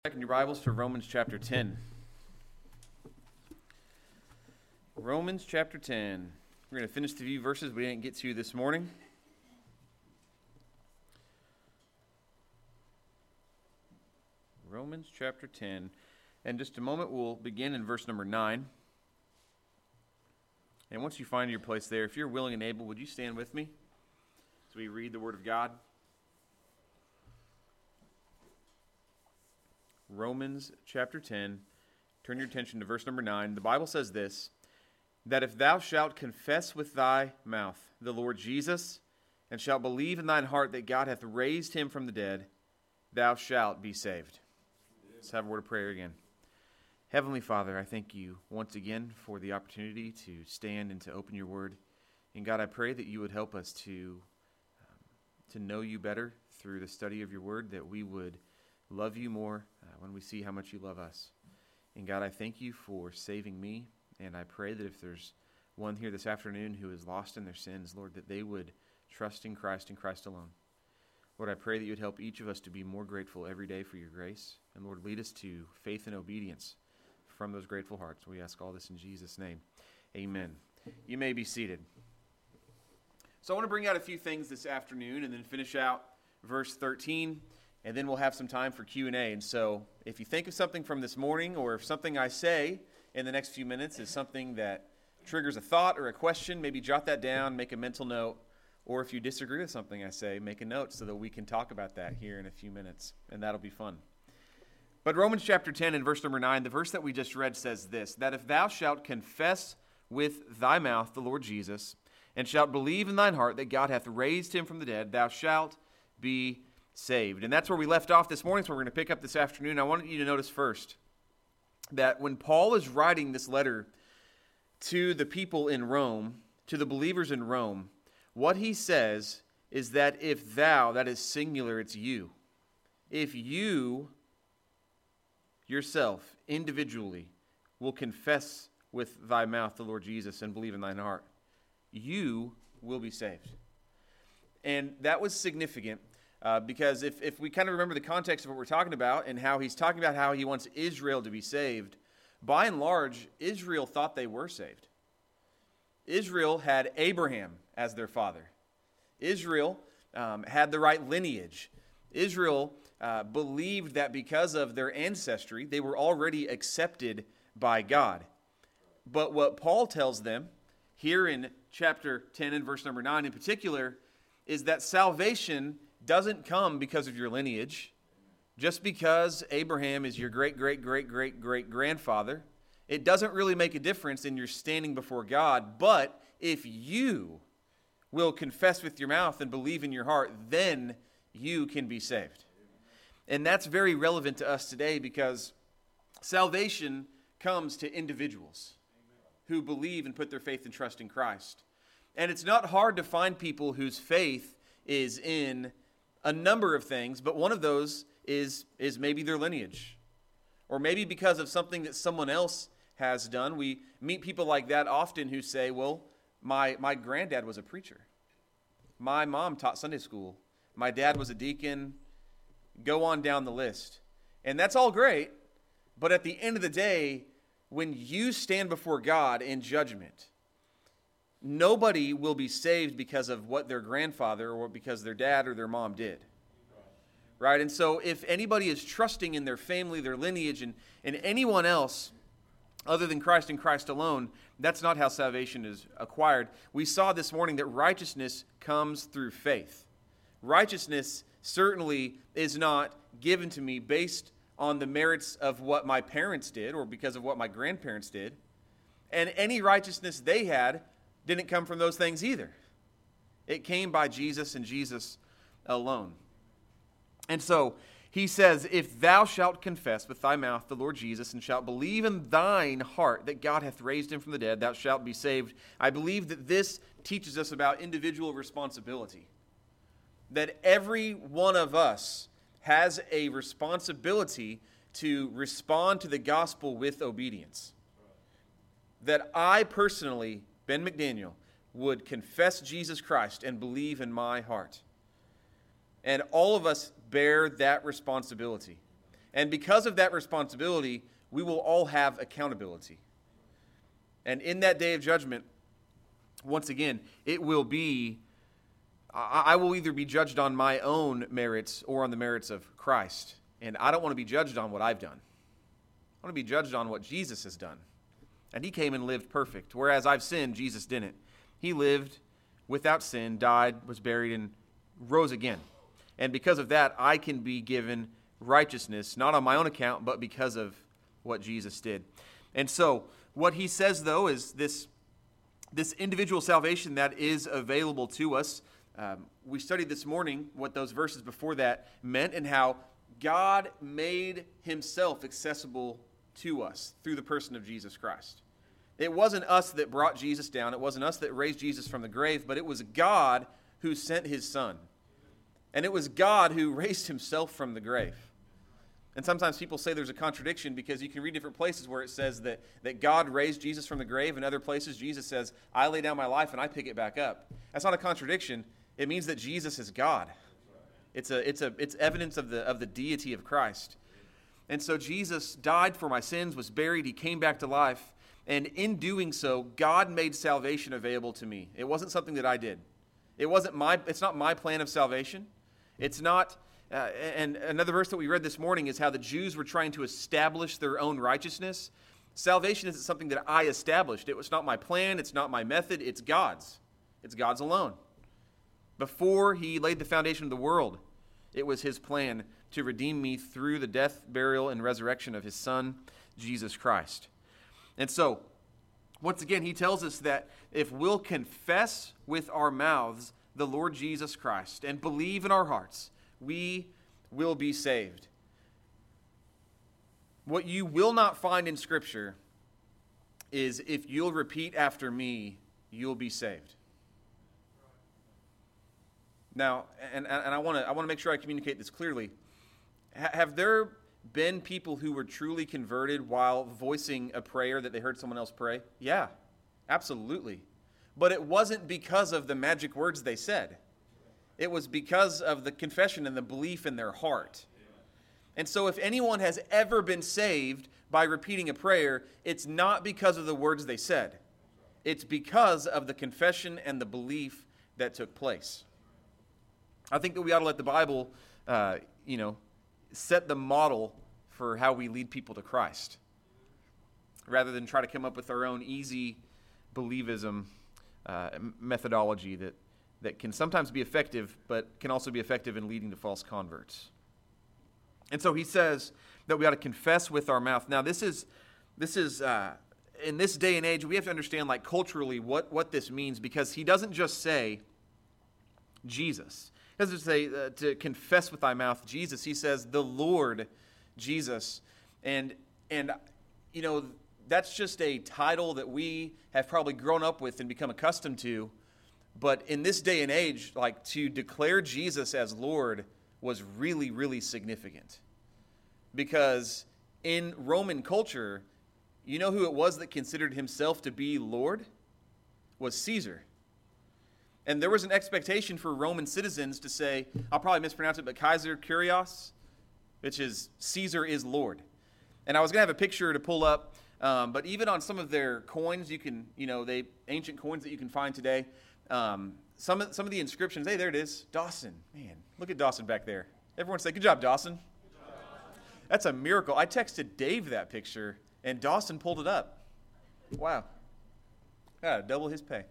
Back in your Bibles to Romans chapter 10. Romans chapter 10. We're going to finish the few verses we didn't get to this morning. Romans chapter 10. In just a moment, we'll begin in verse number 9. And once you find your place there, if you're willing and able, would you stand with me as we read the Word of God? Romans chapter 10, turn your attention to verse number 9. The Bible says this, that if thou shalt confess with thy mouth the Lord Jesus, and shalt believe in thine heart that God hath raised him from the dead, thou shalt be saved. Let's have a word of prayer again. Heavenly Father, I thank you once again for the opportunity to stand and to open your word. And God, I pray that you would help us to know you better through the study of your word, that we would love you more when we see how much you love us. And God, I thank you for saving me, and I pray that if there's one here this afternoon who is lost in their sins, Lord, that they would trust in Christ and Christ alone. Lord, I pray that you would help each of us to be more grateful every day for your grace. And Lord, lead us to faith and obedience from those grateful hearts. We ask all this in Jesus' name. Amen. You may be seated. So I want to bring out a few things this afternoon and then finish out verse 13. And then we'll have some time for Q&A. And so if you think of something from this morning, or if something I say in the next few minutes is something that triggers a thought or a question, maybe jot that down, make a mental note. Or if you disagree with something I say, make a note so that we can talk about that here in a few minutes. And that'll be fun. But Romans chapter 10 and verse number 9, the verse that we just read says this, that if thou shalt confess with thy mouth the Lord Jesus, and shalt believe in thine heart that God hath raised him from the dead, thou shalt be saved. And that's where we left off this morning, so we're going to pick up this afternoon. I want you to notice first that when Paul is writing this letter to the people in Rome, to the believers in Rome, what he says is that if thou, that is singular, it's you, if you yourself individually will confess with thy mouth the Lord Jesus and believe in thine heart, you will be saved. And that was significant. Because if we kind of remember the context of what we're talking about and how he's talking about how he wants Israel to be saved, by and large, Israel thought they were saved. Israel had Abraham as their father. Israel had the right lineage. Israel believed that because of their ancestry, they were already accepted by God. But what Paul tells them here in chapter 10 and verse number 9 in particular is that salvation doesn't come because of your lineage. Just because Abraham is your great-great-great-great-great-grandfather, it doesn't really make a difference in your standing before God. But if you will confess with your mouth and believe in your heart, then you can be saved. And that's very relevant to us today because salvation comes to individuals who believe and put their faith and trust in Christ. And it's not hard to find people whose faith is in a number of things, but one of those is maybe their lineage. Or maybe because of something that someone else has done. We meet people like that often who say, well, my granddad was a preacher. My mom taught Sunday school. My dad was a deacon. Go on down the list. And that's all great, but at the end of the day, when you stand before God in judgment, nobody will be saved because of what their grandfather or because their dad or their mom did. Right? And so if anybody is trusting in their family, their lineage, and anyone else other than Christ and Christ alone, that's not how salvation is acquired. We saw this morning that righteousness comes through faith. Righteousness certainly is not given to me based on the merits of what my parents did or because of what my grandparents did. And any righteousness they had didn't come from those things either. It came by Jesus and Jesus alone. And so he says, if thou shalt confess with thy mouth the Lord Jesus and shalt believe in thine heart that God hath raised him from the dead, thou shalt be saved. I believe that this teaches us about individual responsibility. That every one of us has a responsibility to respond to the gospel with obedience. That I personally, Ben McDaniel, would confess Jesus Christ and believe in my heart. And all of us bear that responsibility. And because of that responsibility, we will all have accountability. And in that day of judgment, once again, it will be, I will either be judged on my own merits or on the merits of Christ. And I don't want to be judged on what I've done. I want to be judged on what Jesus has done. And he came and lived perfect. Whereas I've sinned, Jesus didn't. He lived without sin, died, was buried, and rose again. And because of that, I can be given righteousness, not on my own account, but because of what Jesus did. And so, what he says, though, is this individual salvation that is available to us. We studied this morning what those verses before that meant and how God made himself accessible to us through the person of Jesus Christ. It wasn't us that brought Jesus down. It wasn't us that raised Jesus from the grave, but it was God who sent his Son. And it was God who raised himself from the grave. And sometimes people say there's a contradiction because you can read different places where it says that God raised Jesus from the grave, and other places Jesus says, I lay down my life and I pick it back up. That's not a contradiction. It means that Jesus is God. It's evidence of the deity of Christ. And so Jesus died for my sins, was buried, he came back to life, and in doing so, God made salvation available to me. It wasn't something that I did. It's not my plan of salvation. It's not, and another verse that we read this morning is how the Jews were trying to establish their own righteousness. Salvation isn't something that I established. It was not my plan, it's not my method, it's God's. It's God's alone. Before he laid the foundation of the world, it was his plan to redeem me through the death, burial, and resurrection of his Son, Jesus Christ. And so, once again, he tells us that if we'll confess with our mouths the Lord Jesus Christ and believe in our hearts, we will be saved. What you will not find in Scripture is if you'll repeat after me, you'll be saved. Now, and I want to make sure I communicate this clearly. Have there been people who were truly converted while voicing a prayer that they heard someone else pray? Yeah, absolutely. But it wasn't because of the magic words they said. It was because of the confession and the belief in their heart. And so if anyone has ever been saved by repeating a prayer, it's not because of the words they said. It's because of the confession and the belief that took place. I think that we ought to let the Bible, set the model for how we lead people to Christ, rather than try to come up with our own easy believism methodology that can sometimes be effective, but can also be effective in leading to false converts. And so he says that we ought to confess with our mouth. Now, this is in this day and age, we have to understand, like, culturally what this means, because he doesn't just say Jesus. He doesn't say to confess with thy mouth Jesus. He says the Lord Jesus. And that's just a title that we have probably grown up with and become accustomed to. But in this day and age, like, to declare Jesus as Lord was really, really significant. Because in Roman culture, you know who it was that considered himself to be Lord? Was Caesar. And there was an expectation for Roman citizens to say, I'll probably mispronounce it, but Kaiser Kyrios, which is Caesar is Lord. And I was going to have a picture to pull up, but even on some of their coins, you can, ancient coins that you can find today, some of the inscriptions, hey, there it is, Dawson. Man, look at Dawson back there. Everyone say, good job, Dawson. Good job. That's a miracle. I texted Dave that picture, and Dawson pulled it up. Wow. Gotta double his pay.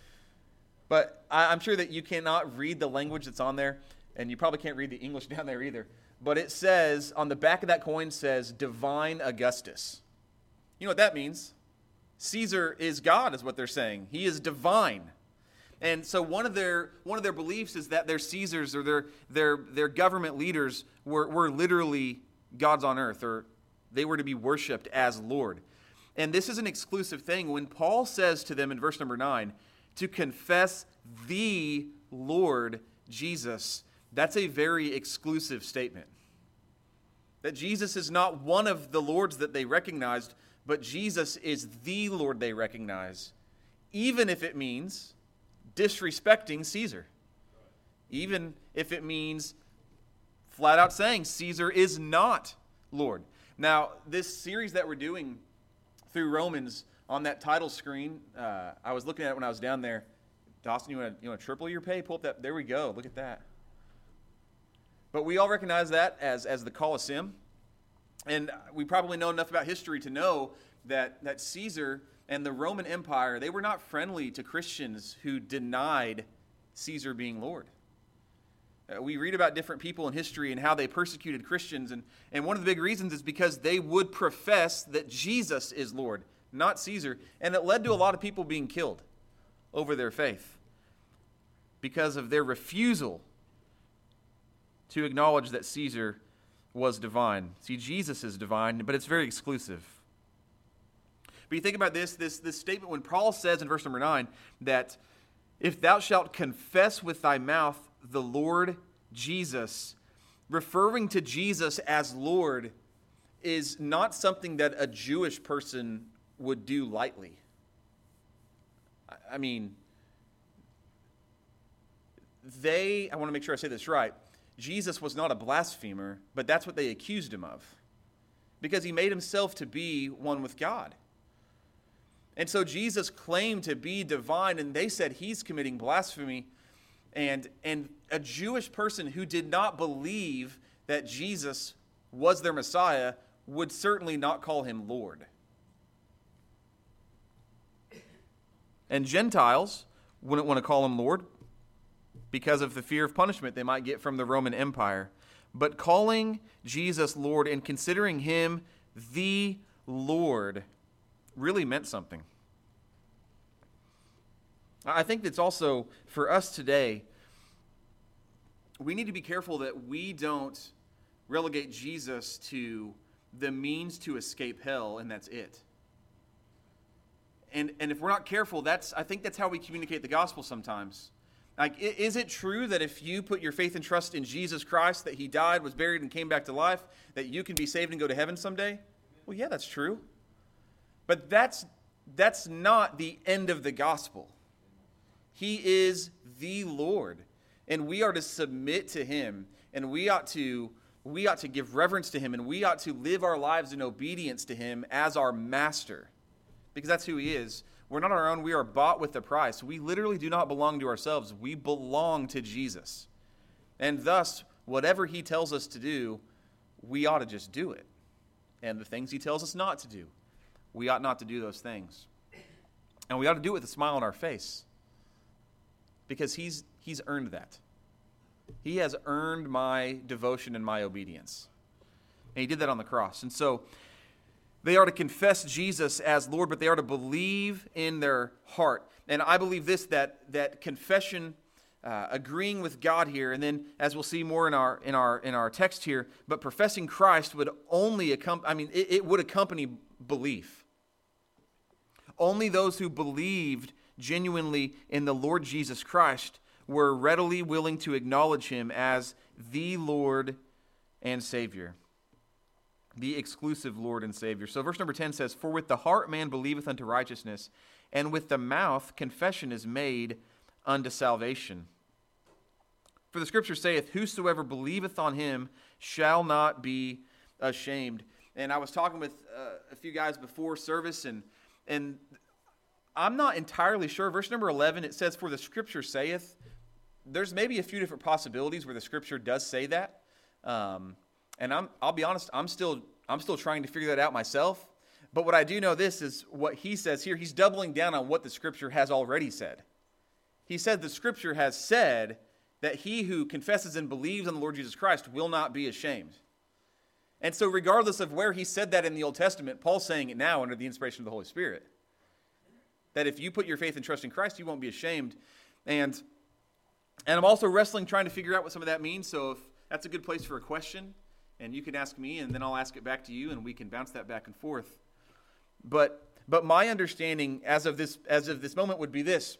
But I'm sure that you cannot read the language that's on there, and you probably can't read the English down there either. But it says, on the back of that coin says, Divine Augustus. You know what that means? Caesar is God, is what they're saying. He is divine. And so one of their beliefs is that their Caesars or their government leaders were literally gods on earth, or they were to be worshipped as Lord. And this is an exclusive thing. When Paul says to them in verse number 9, to confess the Lord Jesus, that's a very exclusive statement. That Jesus is not one of the lords that they recognized, but Jesus is the Lord they recognize, even if it means disrespecting Caesar. Even if it means flat out saying Caesar is not Lord. Now, this series that we're doing through Romans on that title screen, I was looking at it when I was down there. Dawson, you want to triple your pay? Pull up that. There we go. Look at that. But we all recognize that as the Colosseum. And we probably know enough about history to know that Caesar and the Roman Empire, they were not friendly to Christians who denied Caesar being Lord. We read about different people in history and how they persecuted Christians. And one of the big reasons is because they would profess that Jesus is Lord, not Caesar. And it led to a lot of people being killed over their faith because of their refusal to acknowledge that Caesar was divine. See, Jesus is divine, but it's very exclusive. But you think about this statement when Paul says in verse number 9 that if thou shalt confess with thy mouth the Lord Jesus, referring to Jesus as Lord is not something that a Jewish person would do lightly. I mean, I want to make sure I say this right. Jesus was not a blasphemer, but that's what they accused him of, because he made himself to be one with God. And so Jesus claimed to be divine, and they said he's committing blasphemy. And a Jewish person who did not believe that Jesus was their Messiah would certainly not call him Lord. And Gentiles wouldn't want to call him Lord because of the fear of punishment they might get from the Roman Empire. But calling Jesus Lord and considering him the Lord really meant something. I think that's also, for us today, we need to be careful that we don't relegate Jesus to the means to escape hell, and that's it. And if we're not careful, I think that's how we communicate the gospel sometimes. Like, is it true that if you put your faith and trust in Jesus Christ, that he died, was buried, and came back to life, that you can be saved and go to heaven someday? Well, yeah, that's true. But that's not the end of the gospel. He is the Lord, and we are to submit to him, and we ought to give reverence to him, and we ought to live our lives in obedience to him as our master, because that's who he is. We're not our own. We are bought with a price. We literally do not belong to ourselves. We belong to Jesus. And thus, whatever he tells us to do, we ought to just do it. And the things he tells us not to do, we ought not to do those things. And we ought to do it with a smile on our face, because he's earned that. He has earned my devotion and my obedience. And he did that on the cross. And so they are to confess Jesus as Lord, but they are to believe in their heart. And I believe this, that confession, agreeing with God here, and then as we'll see more in our text here, but professing Christ would only it would accompany belief. Only those who believed genuinely in the Lord Jesus Christ were readily willing to acknowledge him as the Lord and Savior. The exclusive Lord and Savior. So verse number 10 says, "For with the heart man believeth unto righteousness, and with the mouth confession is made unto salvation. For the scripture saith, Whosoever believeth on him shall not be ashamed." And I was talking with a few guys before service, and I'm not entirely sure. Verse number 11, it says, "For the scripture saith." There's maybe a few different possibilities where the scripture does say that. And I'll be honest, I'm still trying to figure that out myself. But what I do know this is what he says here. He's doubling down on what the scripture has already said. He said the scripture has said that he who confesses and believes on the Lord Jesus Christ will not be ashamed. And so regardless of where he said that in the Old Testament, Paul's saying it now under the inspiration of the Holy Spirit. That if you put your faith and trust in Christ, you won't be ashamed. And I'm also wrestling trying to figure out what some of that means. So if that's a good place for a question, and you can ask me, and then I'll ask it back to you, and we can bounce that back and forth. But my understanding as of this moment would be this.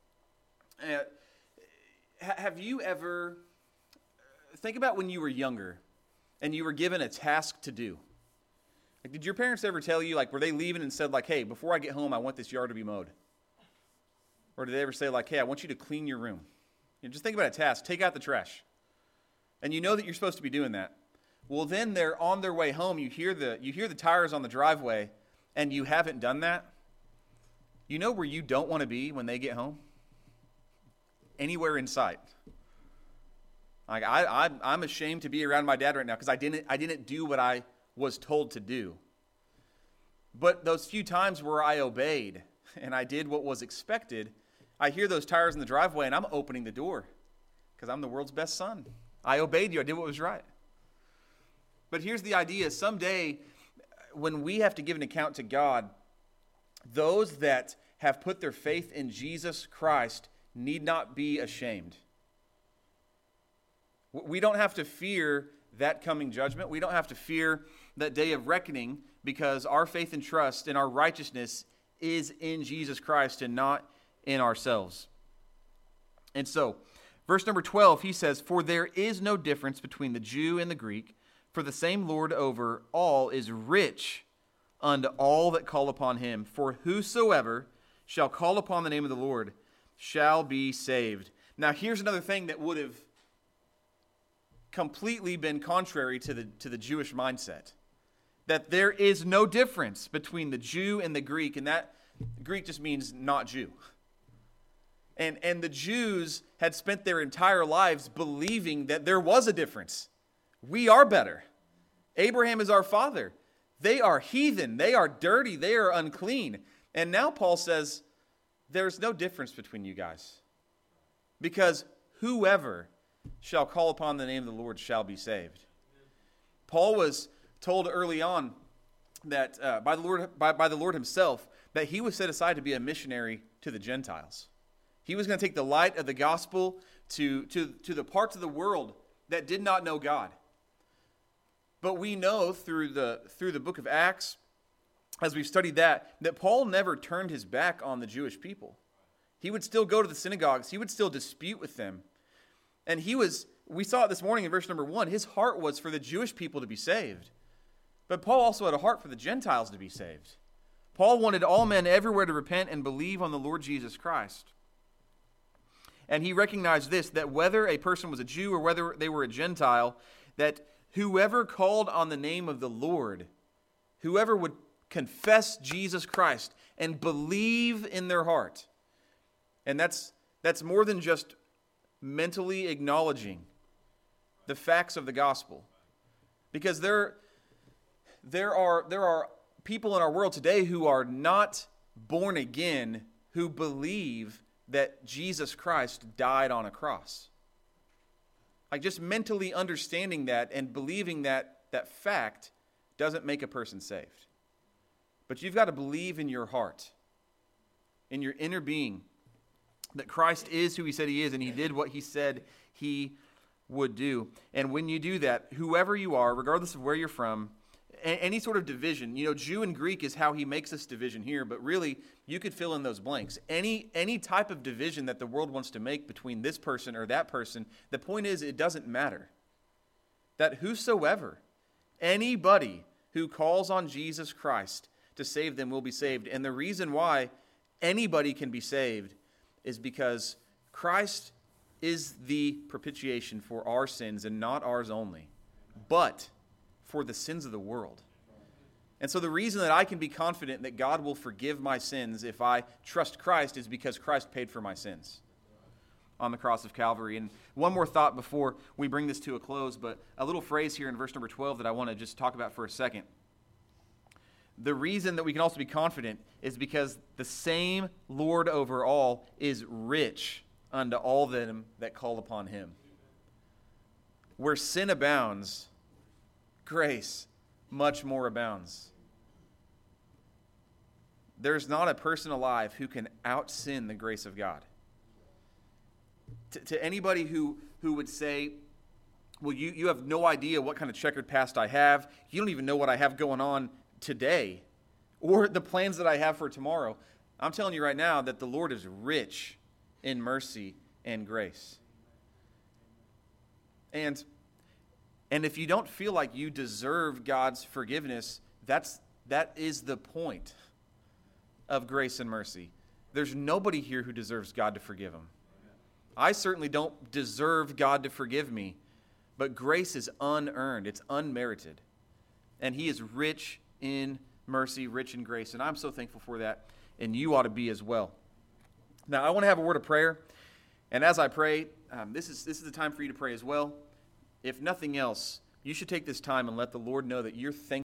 Have you ever, think about when you were younger and you were given a task to do. Like, did your parents ever tell you, like, were they leaving and said, like, hey, before I get home, I want this yard to be mowed? Or did they ever say, like, hey, I want you to clean your room? Just think about a task. Take out the trash. And you know that you're supposed to be doing that. Well, then they're on their way home. You hear the tires on the driveway, and you haven't done that. You know where you don't want to be when they get home? Anywhere in sight. Like I'm ashamed to be around my dad right now because I didn't do what I was told to do. But those few times where I obeyed and I did what was expected, I hear those tires in the driveway and I'm opening the door because I'm the world's best son. I obeyed you. I did what was right. But here's the idea. Someday, when we have to give an account to God, those that have put their faith in Jesus Christ need not be ashamed. We don't have to fear that coming judgment. We don't have to fear that day of reckoning because our faith and trust and our righteousness is in Jesus Christ and not in ourselves. And so, verse number 12, he says, "For there is no difference between the Jew and the Greek, for the same Lord over all is rich unto all that call upon him. For whosoever shall call upon the name of the Lord shall be saved." Now, here's another thing that would have completely been contrary to the Jewish mindset. That there is no difference between the Jew and the Greek, and that Greek just means not Jew. And the Jews had spent their entire lives believing that there was a difference. We are better. Abraham is our father. They are heathen. They are dirty. They are unclean. And now Paul says, there's no difference between you guys. Because whoever shall call upon the name of the Lord shall be saved. Paul was told early on that by the Lord himself that he was set aside to be a missionary to the Gentiles. He was going to take the light of the gospel to the parts of the world that did not know God. But we know through the book of Acts, as we've studied that Paul never turned his back on the Jewish people. He would still go to the synagogues. He would still dispute with them. And we saw it this morning in verse number 1, his heart was for the Jewish people to be saved. But Paul also had a heart for the Gentiles to be saved. Paul wanted all men everywhere to repent and believe on the Lord Jesus Christ. And he recognized this, that whether a person was a Jew or whether they were a Gentile, that whoever called on the name of the Lord, whoever would confess Jesus Christ and believe in their heart, and that's more than just mentally acknowledging the facts of the gospel. Because there are people in our world today who are not born again who believe that Jesus Christ died on a cross. Like just mentally understanding that and believing that fact doesn't make a person saved. But you've got to believe in your heart, in your inner being, that Christ is who he said he is and he did what he said he would do. And when you do that, whoever you are, regardless of where you're from, any sort of division, Jew and Greek is how he makes this division here, but really you could fill in those blanks. Any type of division that the world wants to make between this person or that person, the point is it doesn't matter. That whosoever, anybody who calls on Jesus Christ to save them will be saved. And the reason why anybody can be saved is because Christ is the propitiation for our sins and not ours only, but for the sins of the world. And so the reason that I can be confident that God will forgive my sins if I trust Christ is because Christ paid for my sins on the cross of Calvary. And one more thought before we bring this to a close, but a little phrase here in verse number 12 that I want to just talk about for a second. The reason that we can also be confident is because the same Lord over all is rich unto all them that call upon him. Where sin abounds, grace much more abounds. There's not a person alive who can out-sin the grace of God. To anybody who would say, well, you have no idea what kind of checkered past I have. You don't even know what I have going on today or the plans that I have for tomorrow. I'm telling you right now that the Lord is rich in mercy and grace. And if you don't feel like you deserve God's forgiveness, that is the point of grace and mercy. There's nobody here who deserves God to forgive him. I certainly don't deserve God to forgive me, But grace is unearned. It's unmerited. And he is rich in mercy, rich in grace. And I'm so thankful for that. And you ought to be as well. Now, I want to have a word of prayer. And as I pray, this is the time for you to pray as well. If nothing else, you should take this time and let the Lord know that you're thankful